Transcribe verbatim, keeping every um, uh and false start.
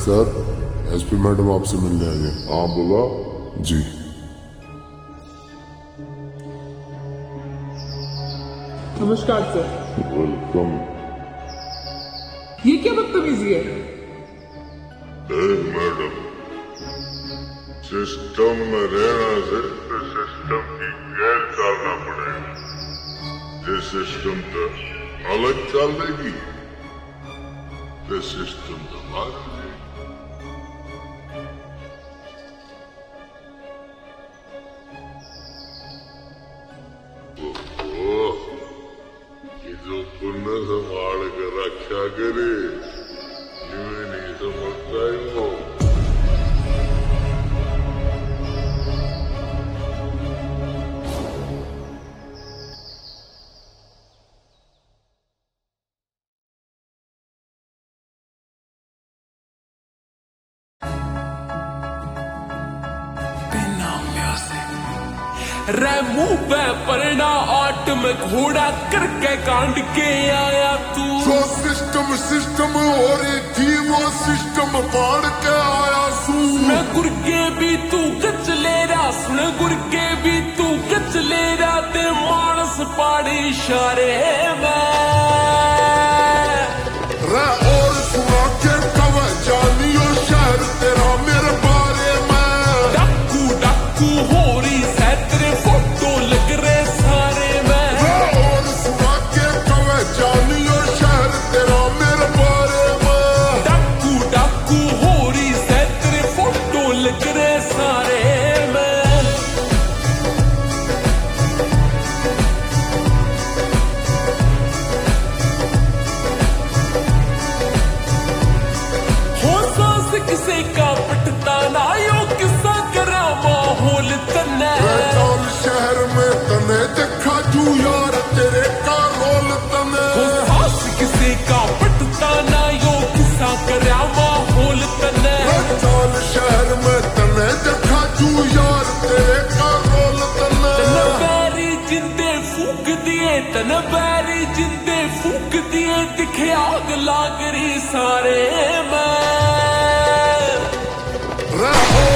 Sir, SP madam आपसे मिलने आई है। हाँ बोला जी। नमस्कार सर। वेलकम। ये क्या बदतमीजी है? मैडम, सिस्टम में रहना से तो सिस्टम की गैर चलना पड़ेगा। ये सिस्टम तो अलग चलेगी तो सिस्टम तो मारेगी। पुण्य संभाल कर रक्षा करे, इन्हें नहीं समझता है वो। रेमू पे पलना आट में घोड़ा करके कांड के आया तू। जो सिस्टम सिस्टम हो रही थी वो सिस्टम फाड़ के आया सू। सुन गुरके भी तू गच ले रहा, सुन गुरके भी तू गच ले रहा, ते मानस पाड़ी इशारे में रे और सुना के कब जानियो शहर तेरा मेरे बारे में। डाकू डाकू हो रही है तेरे फोटो लग रहे सारे में। रे और सुना के कब जानियो शहर तेरा मेरे बारे में। डाकू डाकू हो रही है तेरे फोटो लग रहे सारे में। हो सांस किसे का पटता ना यो किस्सा करा माहौल तन्ने। बैताल शहर में तने देखा जू यार तेरे का रोल तने। हो सांस किसे का पटता ना यो किस्सा करा माहौल तन्ने। बैताल शहर में तने देखा जू यार तेरे का रोल तने। तन बैरी जिंदे फूक दिए, तन बैरी जिंदे फूक दिए, दिखे आग लाग रही सारे में। रे